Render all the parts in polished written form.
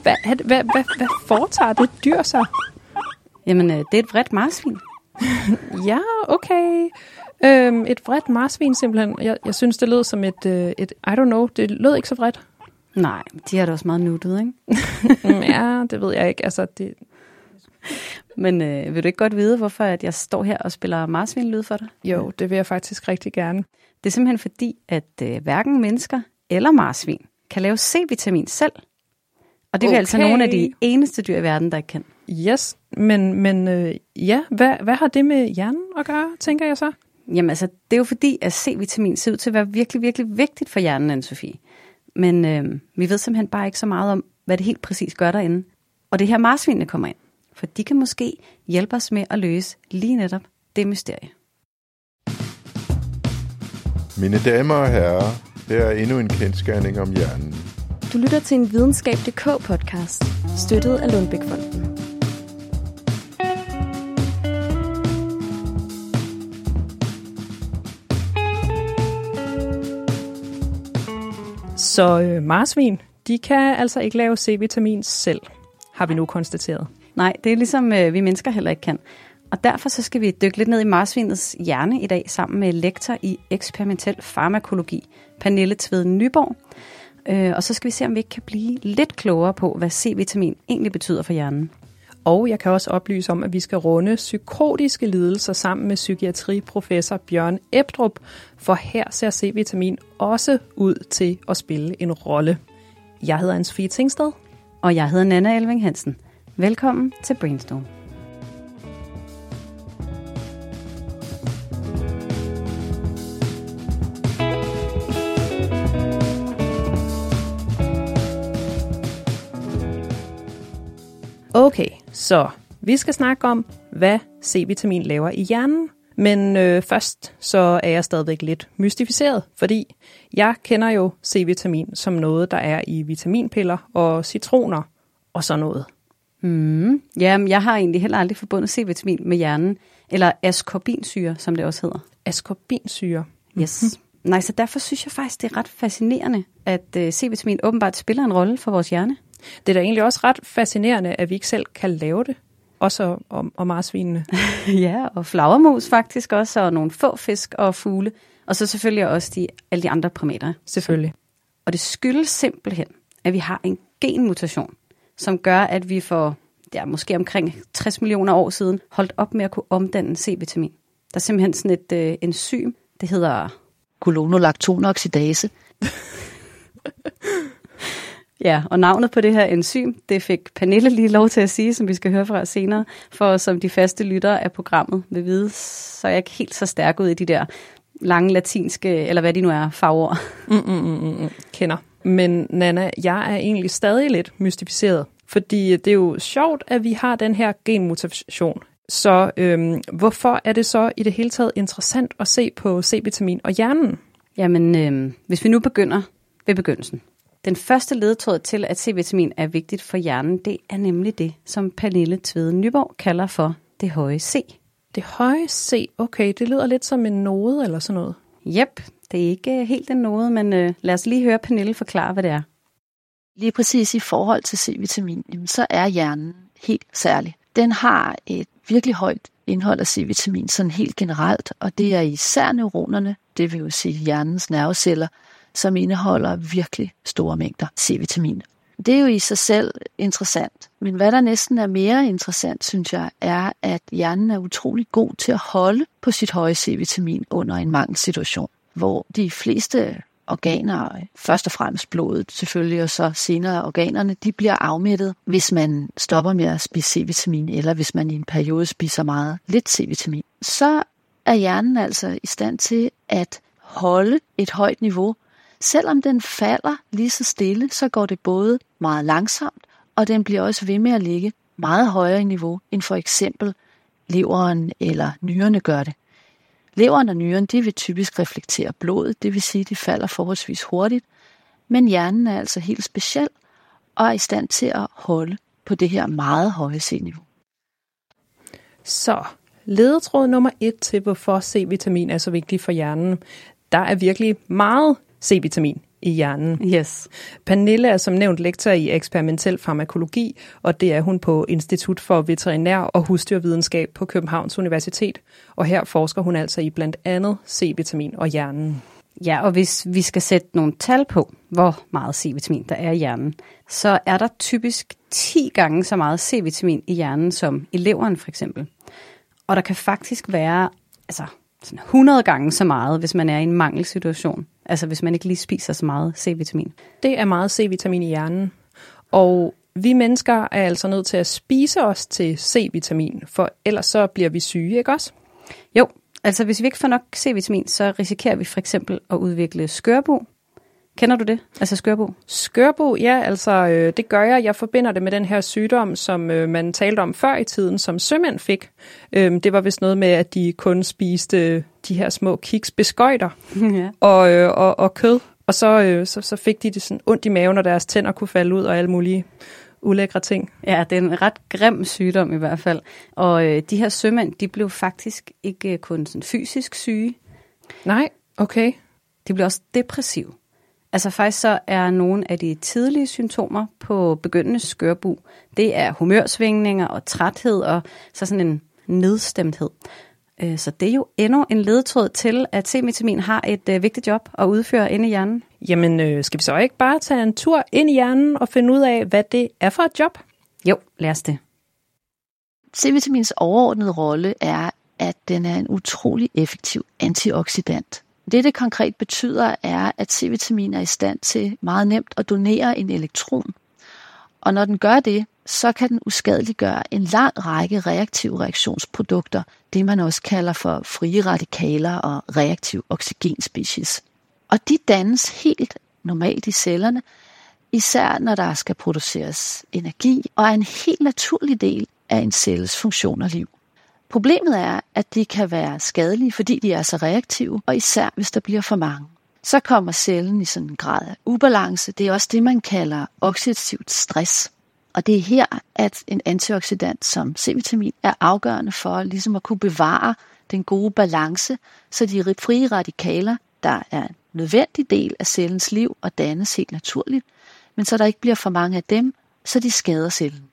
Hvad foretager det dyr sig? Jamen, det er et vredt marsvin. Ja, okay. Et vredt marsvin simpelthen. Jeg synes, det lød som et I don't know, det lød ikke så vredt. Nej, de er da også meget nuttet, ikke? Ja, det ved jeg ikke. Altså, det... Men vil du ikke godt vide, hvorfor at jeg står her og spiller marsvinlyd for dig? Jo, det vil jeg faktisk rigtig gerne. Det er simpelthen fordi, at hverken mennesker eller marsvin kan lave C-vitamin selv. Og det er altså nogle af de eneste dyr i verden, der ikke kan. Yes, men ja, hvad har det med hjernen at gøre, tænker jeg så? Jamen altså, det er jo fordi, at C-vitamin ser ud til at være virkelig, virkelig vigtigt for hjernen, Anne-Sophie. Men vi ved simpelthen bare ikke så meget om, hvad det helt præcis gør derinde. Og det her marsvinene kommer ind. For de kan måske hjælpe os med at løse lige netop det mysterie. Mine damer og herrer, her er endnu en kendsgerning om hjernen. Du lytter til en Videnskab.dk-podcast, støttet af Lundbeck-fonden. Så marsvin, de kan altså ikke lave C-vitamin selv, har vi nu konstateret. Nej, det er ligesom vi mennesker heller ikke kan. Og derfor så skal vi dykke lidt ned i marsvinets hjerne i dag, sammen med lektor i eksperimentel farmakologi, Pernille Tvede Nyborg. Og så skal vi se, om vi ikke kan blive lidt klogere på, hvad C-vitamin egentlig betyder for hjernen. Og jeg kan også oplyse om, at vi skal runde psykotiske lidelser sammen med psykiatriprofessor Bjørn Ebdrup, for her ser C-vitamin også ud til at spille en rolle. Jeg hedder Anne-Sophie Tingsted. Og jeg hedder Nanna Elving Hansen. Velkommen til Brainstorm. Okay, så vi skal snakke om, hvad C-vitamin laver i hjernen. Men først så er jeg stadigvæk lidt mystificeret, fordi jeg kender jo C-vitamin som noget, der er i vitaminpiller og citroner og sådan noget. Jamen, jeg har egentlig heller aldrig forbundet C-vitamin med hjernen, eller ascorbinsyre, som det også hedder. Ascorbinsyre? Yes. Nej, så derfor synes jeg faktisk, det er ret fascinerende, at C-vitamin åbenbart spiller en rolle for vores hjerne. Det er da egentlig også ret fascinerende, at vi ikke selv kan lave det. Også om marsvinene. Ja, og flagermus faktisk også, og nogle få fisk og fugle. Og så selvfølgelig også alle de andre primater. Selvfølgelig. Og det skyldes simpelthen, at vi har en genmutation, som gør, at vi for måske omkring 60 millioner år siden holdt op med at kunne omdanne C-vitamin. Der er simpelthen sådan et enzym, det hedder colonolactonooxidase. Ja, og navnet på det her enzym, det fik Pernille lige lov til at sige, som vi skal høre fra senere, for som de faste lyttere af programmet vil vide, så er jeg ikke helt så stærk ud i de der lange latinske, eller hvad de nu er, fagord. Kender. Men Nanna, jeg er egentlig stadig lidt mystificeret, fordi det er jo sjovt, at vi har den her genmutation. Så hvorfor er det så i det hele taget interessant at se på C-vitamin og hjernen? Jamen, hvis vi nu begynder ved begyndelsen. Den første ledetråd til, at C-vitamin er vigtigt for hjernen, det er nemlig det, som Pernille Tvede Nyborg kalder for det høje C. Det høje C, okay, det lyder lidt som en node eller sådan noget. Jep, det er ikke helt en node, men lad os lige høre Pernille forklare, hvad det er. Lige præcis i forhold til C-vitamin, så er hjernen helt særlig. Den har et virkelig højt indhold af C-vitamin, sådan helt generelt, og det er især neuronerne, det vil jo sige hjernens nerveceller, som indeholder virkelig store mængder C-vitamin. Det er jo i sig selv interessant, men hvad der næsten er mere interessant, synes jeg, er, at hjernen er utrolig god til at holde på sit høje C-vitamin under en mangelsituation, hvor de fleste organer, først og fremmest blodet selvfølgelig, og så senere organerne, de bliver afmættet, hvis man stopper med at spise C-vitamin, eller hvis man i en periode spiser meget lidt C-vitamin. Så er hjernen altså i stand til at holde et højt niveau. Selvom den falder lige så stille, så går det både meget langsomt, og den bliver også ved med at ligge meget højere niveau, end for eksempel leveren eller nyrerne gør det. Leveren og nyren, de vil typisk reflektere blodet, det vil sige, at de falder forholdsvis hurtigt, men hjernen er altså helt speciel og er i stand til at holde på det her meget høje C-niveau. Så ledetråd nummer 1 til, hvorfor C-vitamin er så vigtig for hjernen. Der er virkelig meget C-vitamin i hjernen. Yes. Pernille er som nævnt lektor i eksperimentel farmakologi, og det er hun på Institut for Veterinær- og Husdyrvidenskab på Københavns Universitet. Og her forsker hun altså i blandt andet C-vitamin og hjernen. Ja, og hvis vi skal sætte nogle tal på, hvor meget C-vitamin der er i hjernen, så er der typisk 10 gange så meget C-vitamin i hjernen som i leveren for eksempel. Og der kan faktisk være sådan 100 gange så meget, hvis man er i en mangelsituation. Altså hvis man ikke lige spiser så meget C-vitamin. Det er meget C-vitamin i hjernen. Og vi mennesker er altså nødt til at spise os til C-vitamin, for ellers så bliver vi syge, ikke også? Jo, altså hvis vi ikke får nok C-vitamin, så risikerer vi for eksempel at udvikle skørbu. Kender du det? Altså skørbu? Skørbu, ja, altså det gør jeg. Jeg forbinder det med den her sygdom, som man talte om før i tiden, som sømænd fik. Det var vist noget med, at de kun spiste de her små kiksbeskøjter og kød. Og så fik de det sådan ondt i maven, og deres tænder kunne falde ud og alle mulige ulækre ting. Ja, det er en ret grim sygdom i hvert fald. Og de her sømænd, de blev faktisk ikke kun sådan fysisk syge. Nej, okay. De blev også depressive. Altså faktisk så er nogle af de tidlige symptomer på begyndende skørbu, det er humørsvingninger og træthed og så sådan en nedstemthed. Så det er jo endnu en ledetråd til, at C-vitamin har et vigtigt job at udføre inde i hjernen. Jamen, skal vi så ikke bare tage en tur ind i hjernen og finde ud af, hvad det er for et job? Jo, lad os det. C-vitamins overordnede rolle er, at den er en utrolig effektiv antioxidant. Det konkret betyder, er, at C-vitamin er i stand til meget nemt at donere en elektron. Og når den gør det, så kan den uskadeliggøre en lang række reaktive reaktionsprodukter, det man også kalder for frie radikaler og reaktiv oxygenspecies. Og de dannes helt normalt i cellerne, især når der skal produceres energi, og er en helt naturlig del af en celles funktion og liv. Problemet er, at de kan være skadelige, fordi de er så reaktive, og især hvis der bliver for mange. Så kommer cellen i sådan en grad af ubalance. Det er også det, man kalder oxidativt stress. Og det er her, at en antioxidant som C-vitamin er afgørende for ligesom at kunne bevare den gode balance, så de frie radikaler, der er en nødvendig del af cellens liv og dannes helt naturligt, men så der ikke bliver for mange af dem, så de skader cellen.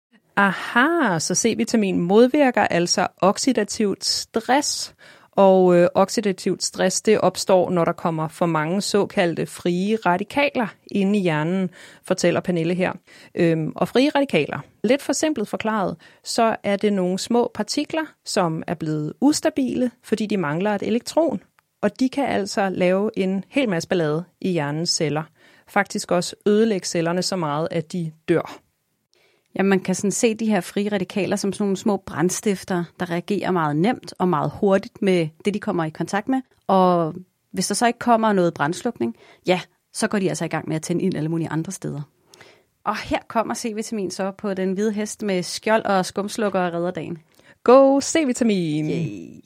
Aha, så C-vitamin modvirker altså oxidativt stress, og oxidativt stress det opstår, når der kommer for mange såkaldte frie radikaler inde i hjernen, fortæller Pernille her. Og frie radikaler, lidt for simpelt forklaret, så er det nogle små partikler, som er blevet ustabile, fordi de mangler et elektron. Og de kan altså lave en hel masse ballade i hjernens celler. Faktisk også ødelægge cellerne så meget, at de dør. Ja, man kan sådan se de her frie radikaler som sådan nogle små brandstifter, der reagerer meget nemt og meget hurtigt med det, de kommer i kontakt med. Og hvis der så ikke kommer noget brandslukning, ja, så går de altså i gang med at tænde ild alle mulige andre steder. Og her kommer C-vitamin så på den hvide hest med skjold og skumslukker og redder dagen. Go C-vitamin! Yay.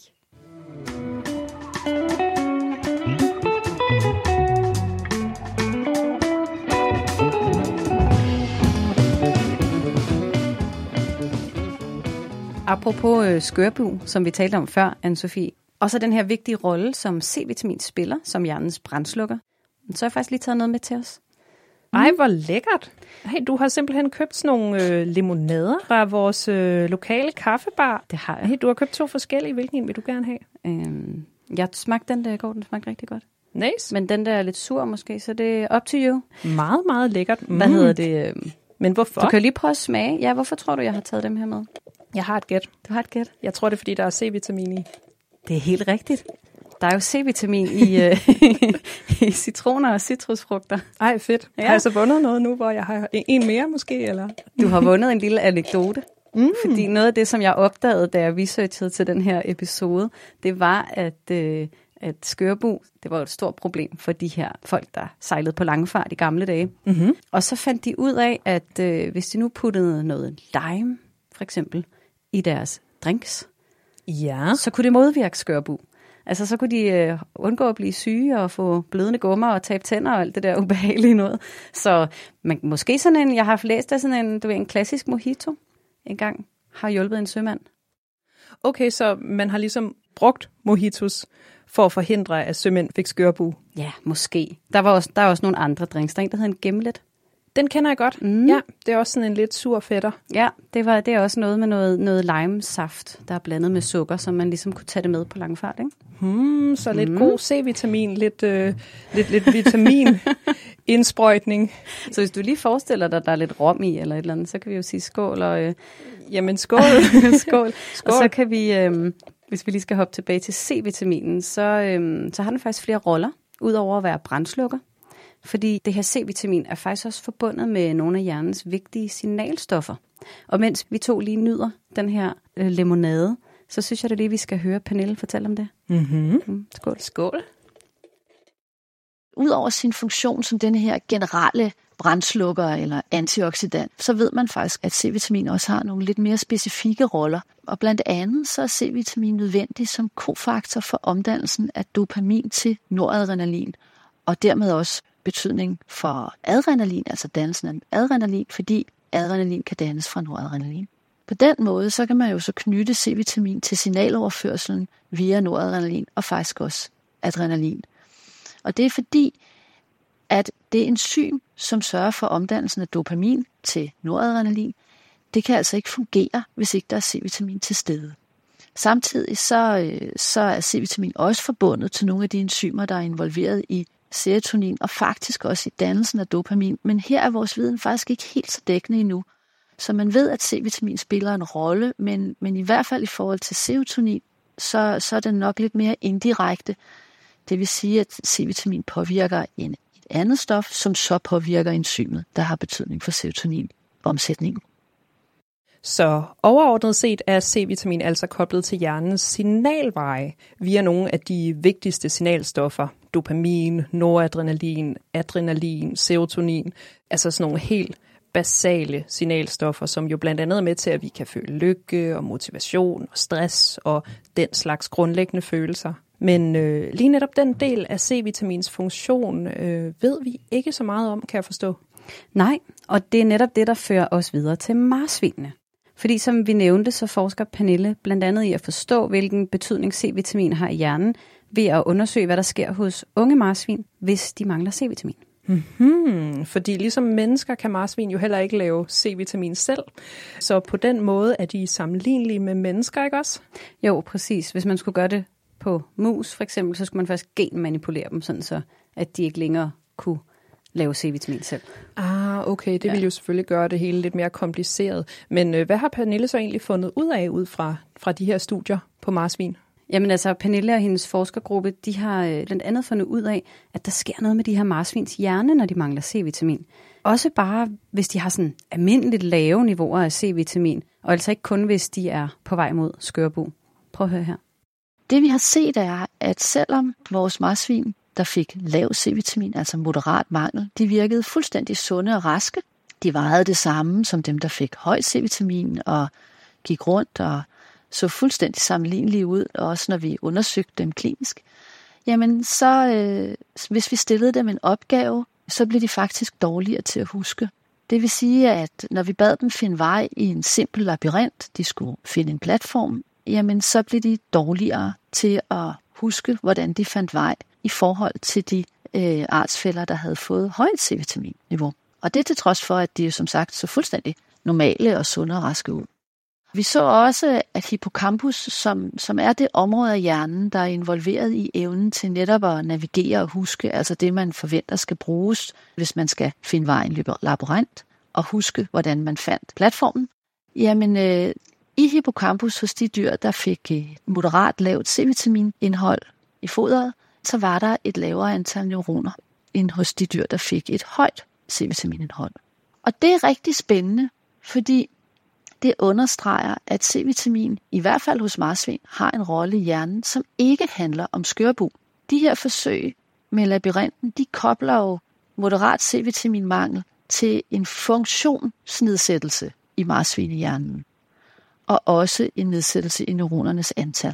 Apropos skørbu, som vi talte om før, Anne-Sophie, og så den her vigtige rolle, som C-vitamin spiller, som hjernens brandslukker. Så har jeg faktisk lige taget noget med til os. Ej, hvor lækkert. Hey, du har simpelthen købt sådan nogle limonader fra vores lokale kaffebar. Det har jeg. Hey, du har købt 2 forskellige. Hvilken en vil du gerne have? Jeg smagte den der i går, den smagte rigtig godt. Nice. Men den der er lidt sur måske, så det er up to you. Meget, meget lækkert. Hvad hedder det? Men hvorfor? Du kan lige prøve at smage. Ja, hvorfor tror du, jeg har taget dem her med? Jeg har et gæt. Du har et gæt? Jeg tror, det er, fordi der er C-vitamin i. Det er helt rigtigt. Der er jo C-vitamin i citroner og citrusfrugter. Ej, fedt. Ja. Har jeg så vundet noget nu, hvor jeg har en mere måske? Eller? Du har vundet en lille anekdote. Fordi noget af det, som jeg opdagede, da jeg researchede til den her episode, det var, at skørbu, det var et stort problem for de her folk, der sejlede på langfart i gamle dage. Mm-hmm. Og så fandt de ud af, at hvis de nu puttede noget lime, for eksempel, i deres drinks, ja, så kunne det modvirke skørbu. Altså så kunne de undgå at blive syge og få blødende gummer og tabe tænder og alt det der ubehagelige noget. Så måske sådan en, jeg har læst af sådan en klassisk mojito engang, har hjulpet en sømand. Okay, så man har ligesom brugt mojitos for at forhindre, at sømænd fik skørbu. Ja, måske. Der er også nogle andre drinks. Der er en, der hedder en Gimlet. Den kender jeg godt. Ja, det er også sådan en lidt sur fætter. Ja, det er også noget med noget limesaft, der er blandet med sukker, så man ligesom kunne tage det med på lang fart, ikke? Så lidt god C-vitamin, lidt vitamin-indsprøjtning. Så hvis du lige forestiller dig, at der er lidt rom i eller et eller andet, så kan vi jo sige skål. Og, jamen skål. skål. Og så kan vi, hvis vi lige skal hoppe tilbage til C-vitaminen, så har den faktisk flere roller, udover at være brandslukker. Fordi det her C-vitamin er faktisk også forbundet med nogle af hjernens vigtige signalstoffer. Og mens vi to lige nyder den her limonade, så synes jeg da lige, vi skal høre Pernille fortælle om det. Skål. Skål. Udover sin funktion som denne her generelle brandslukker eller antioxidant, så ved man faktisk, at C-vitamin også har nogle lidt mere specifikke roller. Og blandt andet så er C-vitamin nødvendig som kofaktor for omdannelsen af dopamin til noradrenalin, og dermed også betydning for adrenalin, altså dannelsen af adrenalin, fordi adrenalin kan dannes fra noradrenalin. På den måde, så kan man jo så knytte C-vitamin til signaloverførselen via noradrenalin og faktisk også adrenalin. Og det er fordi, at det enzym, som sørger for omdannelsen af dopamin til noradrenalin, det kan altså ikke fungere, hvis ikke der er C-vitamin til stede. Samtidig så er C-vitamin også forbundet til nogle af de enzymer, der er involveret i serotonin og faktisk også i dannelsen af dopamin. Men her er vores viden faktisk ikke helt så dækkende endnu. Så man ved, at C-vitamin spiller en rolle, men i hvert fald i forhold til serotonin, så er den nok lidt mere indirekte. Det vil sige, at C-vitamin påvirker et andet stof, som så påvirker enzymet, der har betydning for serotonin-omsætningen. Så overordnet set er C-vitamin altså koblet til hjernens signalveje via nogle af de vigtigste signalstoffer. Dopamin, noradrenalin, adrenalin, serotonin. Altså sådan nogle helt basale signalstoffer, som jo blandt andet er med til, at vi kan føle lykke og motivation og stress og den slags grundlæggende følelser. Men lige netop den del af C-vitamins funktion ved vi ikke så meget om, kan jeg forstå. Nej, og det er netop det, der fører os videre til marsvinene. Fordi som vi nævnte, så forsker Pernille blandt andet i at forstå, hvilken betydning C-vitamin har i hjernen, ved at undersøge, hvad der sker hos unge marsvin, hvis de mangler C-vitamin. Fordi ligesom mennesker kan marsvin jo heller ikke lave C-vitamin selv. Så på den måde er de sammenlignelige med mennesker, ikke også? Jo, præcis. Hvis man skulle gøre det på mus for eksempel, så skulle man faktisk genmanipulere dem, sådan så at de ikke længere kunne lave C-vitamin selv. Okay, det vil jo selvfølgelig gøre det hele lidt mere kompliceret. Men hvad har Pernille så egentlig fundet ud af ud fra de her studier på marsvin? Jamen altså, Pernille og hendes forskergruppe, de har blandt andet fundet ud af, at der sker noget med de her marsvins hjerne, når de mangler C-vitamin. Også bare, hvis de har sådan almindeligt lave niveauer af C-vitamin, og altså ikke kun, hvis de er på vej mod skørbu. Prøv at høre her. Det vi har set er, at selvom vores marsvin, der fik lav C-vitamin, altså moderat mangel, de virkede fuldstændig sunde og raske. De vejede det samme som dem, der fik høj C-vitamin og gik rundt og så fuldstændig sammenlignelige ud, også når vi undersøgte dem klinisk. Jamen så, hvis vi stillede dem en opgave, så blev de faktisk dårligere til at huske. Det vil sige, at når vi bad dem finde vej i en simpel labyrint, de skulle finde en platform, jamen så blev de dårligere til at huske, hvordan de fandt vej i forhold til de artsfæller, der havde fået højt C-vitamin-niveau. Og det til trods for, at de jo som sagt så fuldstændig normale og sunde og raske ud. Vi så også, at hippocampus, som er det område af hjernen, der er involveret i evnen til netop at navigere og huske, altså det, man forventer skal bruges, hvis man skal finde vejen i labyrint, og huske, hvordan man fandt platformen. Jamen, i hippocampus hos de dyr, der fik moderat lavt C-vitaminindhold i foderet, så var der et lavere antal neuroner end hos de dyr, der fik et højt C-vitaminindhold. Og det er rigtig spændende, fordi det understreger, at C-vitamin, i hvert fald hos marsvin, har en rolle i hjernen, som ikke handler om skørbu. De her forsøg med labyrinten, de kobler jo moderat C-vitaminmangel til en funktionsnedsættelse i marsvinehjernen, og også en nedsættelse i neuronernes antal.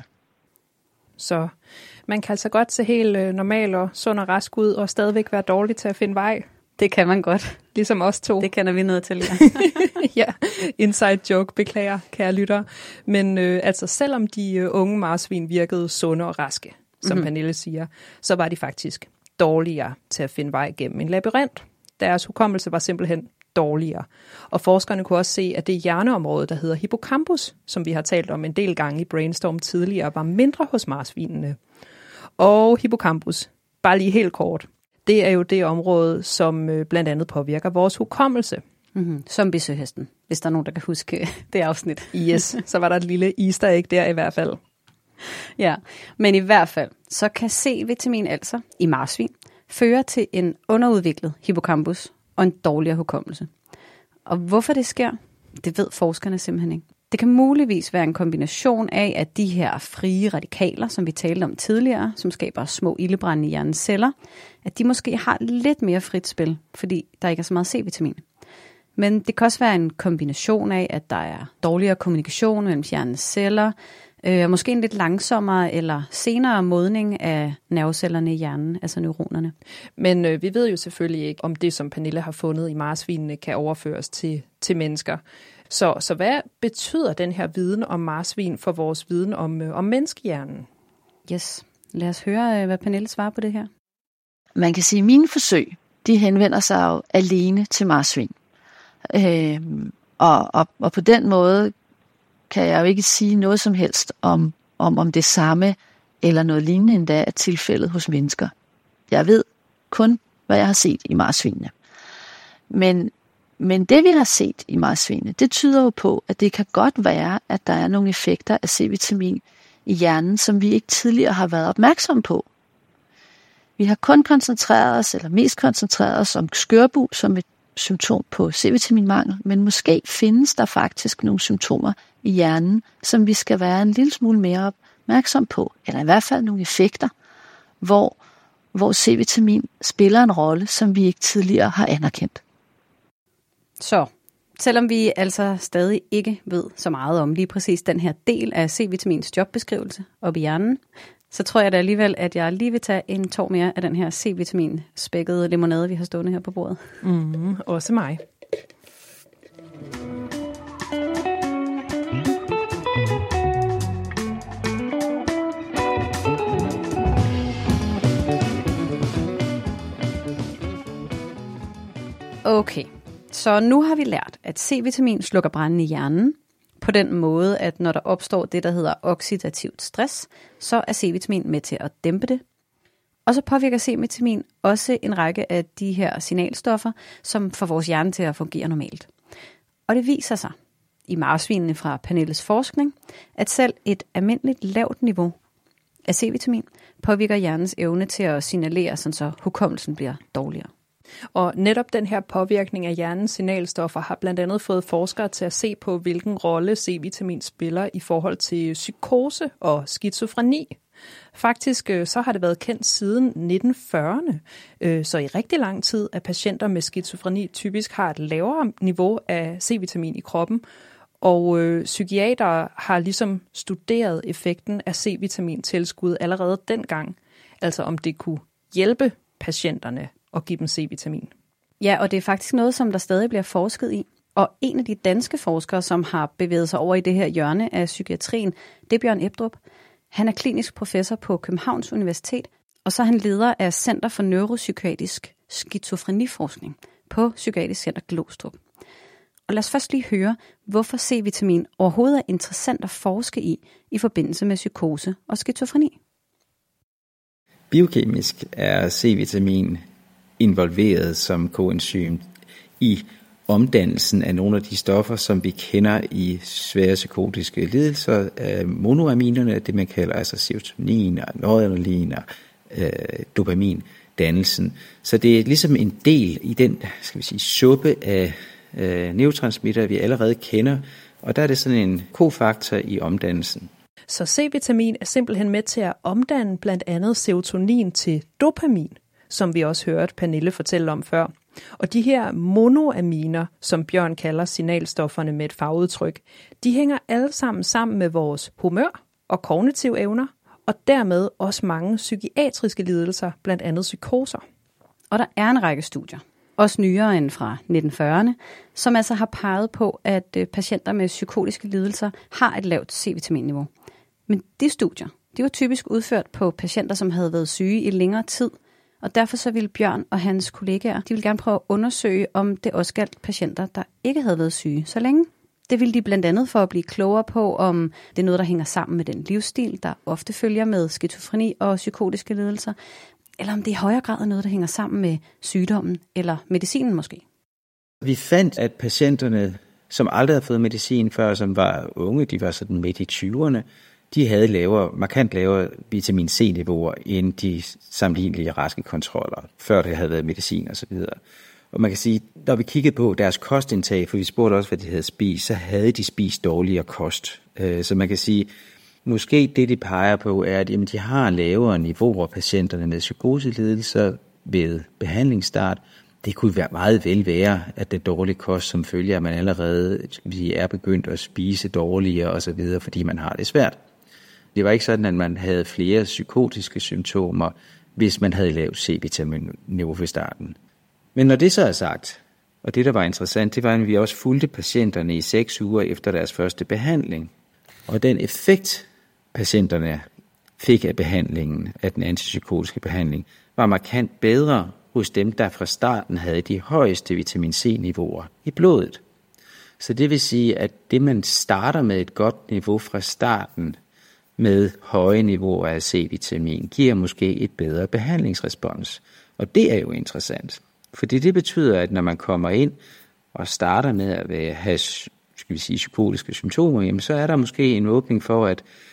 Så man kan altså godt se helt normal og sund og rask ud, og stadigvæk være dårlig til at finde vej. Det kan man godt. Ligesom os to. Det kender vi noget til, ja. Ja, inside joke, beklager, kære lyttere. Men altså selvom de unge marsvin virkede sunde og raske, som Pernille siger, så var de faktisk dårligere til at finde vej gennem en labyrint. Deres hukommelse var simpelthen dårligere. Og forskerne kunne også se, at det hjerneområde, der hedder hippocampus, som vi har talt om en del gange i Brainstorm tidligere, var mindre hos marsvinene. Og hippocampus, bare lige helt kort, det er jo det område, som blandt andet påvirker vores hukommelse. Zombiesøhesten, hvis der er nogen, der kan huske det afsnit. Yes, så var der et lille easter egg der i hvert fald. Ja, men i hvert fald, så kan C-vitamin altså i marsvin føre til en underudviklet hippocampus og en dårligere hukommelse. Og hvorfor det sker, det ved forskerne simpelthen ikke. Det kan muligvis være en kombination af, at de her frie radikaler, som vi talte om tidligere, som skaber små ildebrænde i hjernens celler, at de måske har lidt mere frit spil, fordi der ikke er så meget C-vitamin. Men det kan også være en kombination af, at der er dårligere kommunikation mellem hjernens celler, måske en lidt langsommere eller senere modning af nervecellerne i hjernen, altså neuronerne. Men vi ved jo selvfølgelig ikke, om det, som Pernille har fundet i marsvinene, kan overføres til mennesker. Så hvad betyder den her viden om marsvin for vores viden om menneskehjernen? Yes, lad os høre, hvad Pernille svarer på det her. Man kan sige, at mine forsøg, de henvender sig jo alene til marsvin. Og på den måde kan jeg jo ikke sige noget som helst om det samme eller noget lignende endda er tilfældet hos mennesker. Jeg ved kun, hvad jeg har set i marsvinene. Men det, vi har set i marsvinene, det tyder jo på, at det kan godt være, at der er nogle effekter af C-vitamin i hjernen, som vi ikke tidligere har været opmærksomme på. Vi har kun koncentreret os, eller mest koncentreret os om skørbug som et symptom på C-vitaminmangel, men måske findes der faktisk nogle symptomer i hjernen, som vi skal være en lille smule mere opmærksom på, eller i hvert fald nogle effekter, hvor C-vitamin spiller en rolle, som vi ikke tidligere har anerkendt. Så, selvom vi altså stadig ikke ved så meget om lige præcis den her del af C-vitamins jobbeskrivelse op i hjernen, så tror jeg da alligevel, at jeg lige vil tage en tår mere af den her C-vitamin-spækkede limonade, vi har stående her på bordet. Også mig. Okay, så nu har vi lært, at C-vitamin slukker branden i hjernen, på den måde, at når der opstår det, der hedder oxidativt stress, så er C-vitamin med til at dæmpe det. Og så påvirker C-vitamin også en række af de her signalstoffer, som får vores hjerne til at fungere normalt. Og det viser sig i marsvinene fra Pernilles forskning, at selv et almindeligt lavt niveau af C-vitamin påvirker hjernens evne til at signalere, så hukommelsen bliver dårligere. Og netop den her påvirkning af hjernens signalstoffer har blandt andet fået forskere til at se på, hvilken rolle C-vitamin spiller i forhold til psykose og skizofreni. Faktisk så har det været kendt siden 1940'erne, så i rigtig lang tid, at patienter med skizofreni typisk har et lavere niveau af C-vitamin i kroppen, og psykiatere har ligesom studeret effekten af C-vitamin-tilskud allerede dengang, altså om det kunne hjælpe patienterne og give dem C-vitamin. Ja, og det er faktisk noget, som der stadig bliver forsket i. Og en af de danske forskere, som har bevæget sig over i det her hjørne af psykiatrien, det er Bjørn Ebdrup. Han er klinisk professor på Københavns Universitet, og så er han leder af Center for Neuropsykiatrisk Skizofreniforskning på Psykiatrisk Center Glostrup. Og lad os først lige høre, hvorfor C-vitamin overhovedet er interessant at forske i forbindelse med psykose og skizofreni. Biokemisk er C-vitamin involveret som koenzym i omdannelsen af nogle af de stoffer, som vi kender i svære psykotiske lidelser, monoaminerne, det man kalder altså serotonin og noradrenalin og dopamindannelsen. Så det er ligesom en del i den, skal vi sige, suppe af neurotransmitter, vi allerede kender, og der er det sådan en kofaktor i omdannelsen. Så C-vitamin er simpelthen med til at omdanne blandt andet serotonin til dopamin, som vi også hørte Pernille fortælle om før. Og de her monoaminer, som Bjørn kalder signalstofferne med et fagudtryk, de hænger alle sammen med vores humør og kognitive evner, og dermed også mange psykiatriske lidelser, blandt andet psykoser. Og der er en række studier, også nyere end fra 1940'erne, som altså har peget på, at patienter med psykotiske lidelser har et lavt C-vitaminniveau. Men de studier, de var typisk udført på patienter, som havde været syge i længere tid. Og derfor så ville Bjørn og hans kollegaer, de ville gerne prøve at undersøge, om det også galt patienter, der ikke havde været syge så længe. Det ville de blandt andet for at blive klogere på, om det er noget, der hænger sammen med den livsstil, der ofte følger med skizofreni og psykotiske lidelser, eller om det i højere grad er noget, der hænger sammen med sygdommen eller medicinen måske. Vi fandt, at patienterne, som aldrig havde fået medicin før, som var unge, de var sådan midt i 20'erne, de havde markant lavere vitamin C-niveauer end de sammenlignelige raske kontroller, før det havde været medicin osv. Og man kan sige, når vi kiggede på deres kostindtag, for vi spurgte også, hvad de havde spist, så havde de spist dårligere kost. Så man kan sige, måske det de peger på er, at jamen, de har lavere niveauer patienterne med psykoselidelser ved behandlingsstart. Det kunne meget vel være, at det dårlige kost, som følger, at man allerede er begyndt at spise dårligere osv., fordi man har det svært. Det var ikke sådan, at man havde flere psykotiske symptomer, hvis man havde lavt C-vitamin-niveau ved starten. Men når det så er sagt, og det der var interessant, det var, at vi også fulgte patienterne i 6 uger efter deres første behandling. Og den effekt, patienterne fik af behandlingen, af den antipsykotiske behandling, var markant bedre hos dem, der fra starten havde de højeste vitamin C-niveauer i blodet. Så det vil sige, at det man starter med et godt niveau fra starten, med høje niveauer af C-vitamin, giver måske et bedre behandlingsrespons. Og det er jo interessant. Fordi det betyder, at når man kommer ind og starter med at have psykotiske symptomer, jamen, så er der måske en åbning for,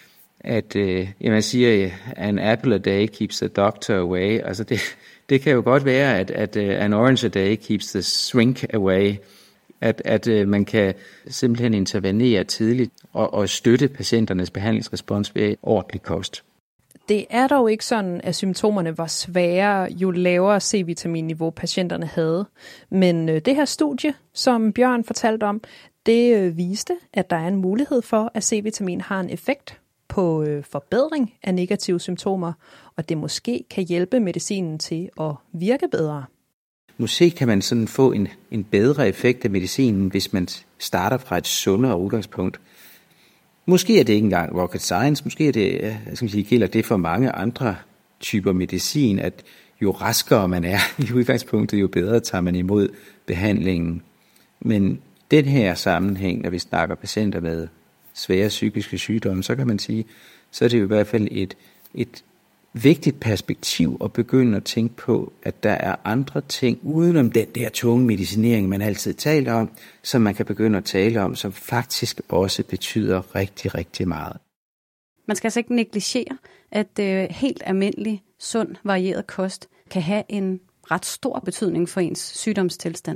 at man siger, an apple a day keeps the doctor away. Altså det kan jo godt være, at an orange a day keeps the shrink away. At man kan simpelthen intervenere tidligt og støtte patienternes behandlingsrespons ved ordentlig kost. Det er dog ikke sådan, at symptomerne var sværere, jo lavere C-vitaminniveau patienterne havde. Men det her studie, som Bjørn fortalte om, det viste, at der er en mulighed for, at C-vitamin har en effekt på forbedring af negative symptomer, og det måske kan hjælpe medicinen til at virke bedre. Måske kan man sådan få en bedre effekt af medicinen, hvis man starter fra et sundere udgangspunkt. Måske er det ikke engang rocket science, måske er det, gælder det for mange andre typer medicin, at jo raskere man er i udgangspunktet, jo bedre tager man imod behandlingen. Men den her sammenhæng, når vi snakker patienter med svære psykiske sygdomme, så kan man sige, så er det jo i hvert fald et vigtigt perspektiv at begynde at tænke på, at der er andre ting udenom den der tunge medicinering, man altid taler om, som man kan begynde at tale om, som faktisk også betyder rigtig, rigtig meget. Man skal altså ikke negligere, at helt almindelig, sund, varieret kost kan have en ret stor betydning for ens sygdomstilstand.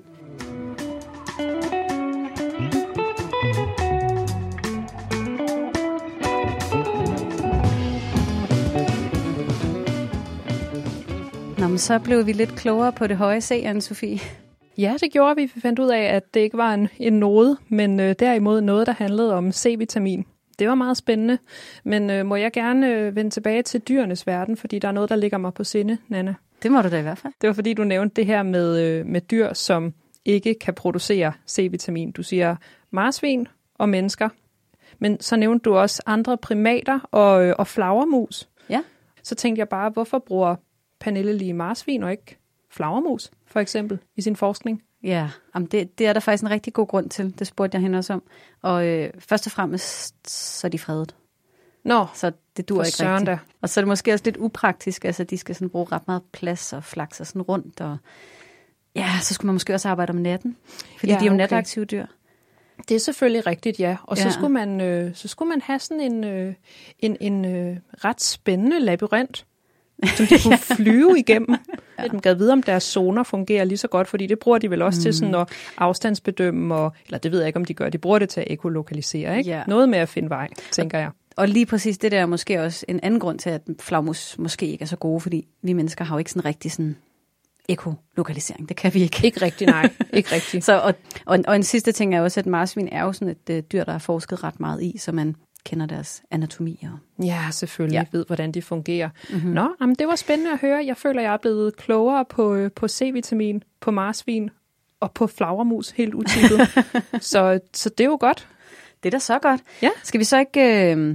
Nå, men så blev vi lidt klogere på det høje C, Anne-Sophie. Ja, det gjorde vi. Vi fandt ud af, at det ikke var en node, men derimod noget, der handlede om C-vitamin. Det var meget spændende, men må jeg gerne vende tilbage til dyrenes verden, fordi der er noget, der ligger mig på sinde, Nanna. Det må du da i hvert fald. Det var fordi, du nævnte det her med dyr, som ikke kan producere C-vitamin. Du siger marsvin og mennesker, men så nævnte du også andre primater og flagermus. Ja. Så tænkte jeg bare, hvorfor bruger Pernille lige marsvin og ikke flagermus, for eksempel, i sin forskning? Ja, det er der faktisk en rigtig god grund til. Det spurgte jeg hende også om. Og først og fremmest, så er de fredet. Nå, så det dur ikke rigtigt. Da. Og så er det måske også lidt upraktisk. Altså, de skal sådan bruge ret meget plads og flakse sådan rundt. Og ja, så skulle man måske også arbejde om natten. Fordi de er jo nataktive dyr. Det er selvfølgelig rigtigt, ja. Og så skulle man have sådan en ret spændende labyrint, som de kunne flyve igennem. Ja. De gad vide, om deres zoner fungerer lige så godt, fordi det bruger de vel også til sådan at afstandsbedømme, eller det ved jeg ikke, om de gør. De bruger det til at ekolokalisere, ikke? Ja. Noget med at finde vej, tænker jeg. Og lige præcis det der er måske også en anden grund til, at flagermus måske ikke er så gode, fordi vi mennesker har jo ikke sådan rigtig sådan ekolokalisering. Det kan vi ikke. Ikke rigtigt, nej. Ikke rigtigt. Så, og en sidste ting er også, at marsvin er jo sådan et dyr, der er forsket ret meget i, så man kender deres anatomi. Ja, selvfølgelig. Ved, hvordan de fungerer. Mm-hmm. Nå, jamen, det var spændende at høre. Jeg føler, jeg er blevet klogere på C-vitamin, på marsvin og på flagermus, helt utippet. så det er jo godt. Det er da så godt. Ja. Skal vi så ikke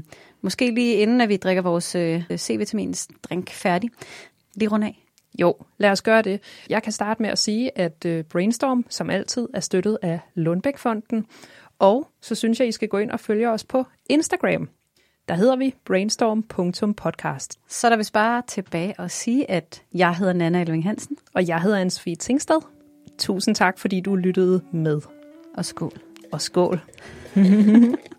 Måske lige inden, at vi drikker vores C-vitamins drink færdig. Lige rundt af. Jo, lad os gøre det. Jeg kan starte med at sige, at Brainstorm som altid er støttet af Lundbæk-fonden. Og så synes jeg, I skal gå ind og følge os på Instagram. Der hedder vi brainstorm.podcast. Så er der vist bare tilbage at sige, at jeg hedder Nanna Elving Hansen. Og jeg hedder Anne-Sophie Tingsted. Tusind tak, fordi du lyttede med. Og skål. Og skål.